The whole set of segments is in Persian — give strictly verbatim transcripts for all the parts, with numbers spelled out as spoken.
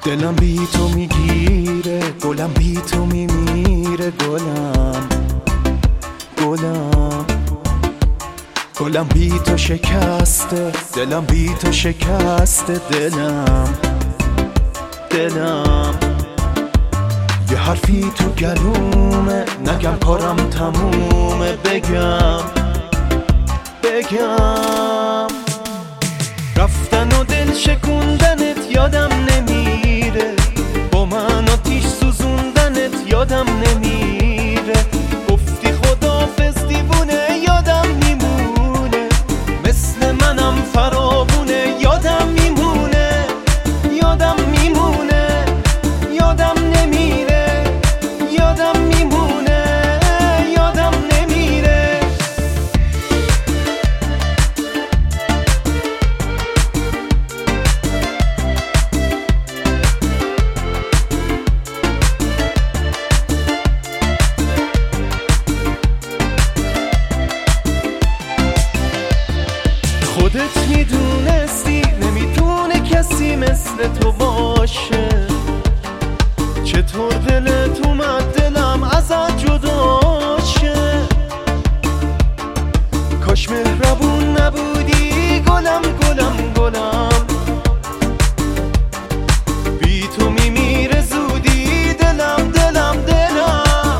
دلم بی تو میگیره، گلم بی تو میمیره، گلم گلم گلم بی تو شکسته، دلم بی تو شکسته، دلم دلم یه حرفی تو گلومه، نگم کارم تمومه، بگم بگم رفتن و دل شکوندنت یادم نمیره، با من آتیش سوزوندنت یادم نمیره، گفتی خداحافظ دیوونه یادم میمونه، مثل منم فراوونه یادم میمونه، یادم میمونه، یادم نمیره، یادم میمونه، یادم نمیره. خودت میدونستی نمیتونه کسی مثل تو باشه، چطور دلت اومد دلم ازت جدا شه، کاش مهربون نبودی گلم گلم گلم، بی تو میمیره زودی دلم دلم دلم،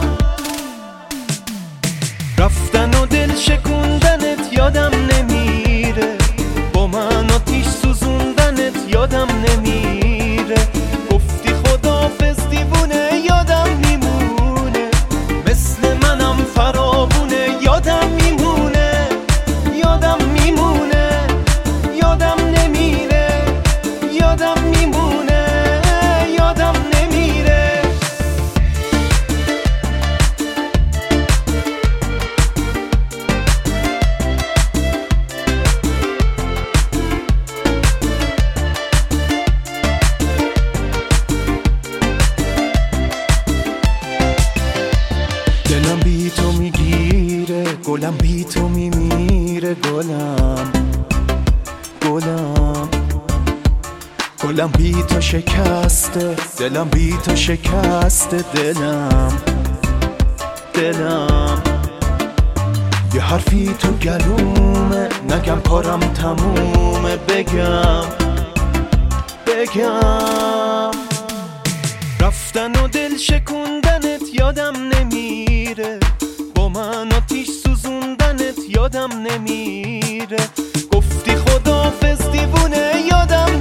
رفتن و دل شکوندنت یادم نمیره، با من آتیش سوزوندنت یادم نمیره، گفتی خداحافظ دیوونه یادم میمونه، مثل منم فراوونه یادم میمونه، یادم میمونه، یادم نمیره، یادم میمونه، یادم نمیره. دلم بی تو میگیره، گلم بی تو میمیره، گلم گلم گلم بی تو شکسته، دلم بی تو شکسته، دلم دلم یه حرفی تو گلومه، نگم کارم تمومه، بگم بگم رفتن و دل شکوندنت یادم نمیره، با من آتیش سوزوندنت یادم نمیره، گفتی خداحافظ دیوونه یادم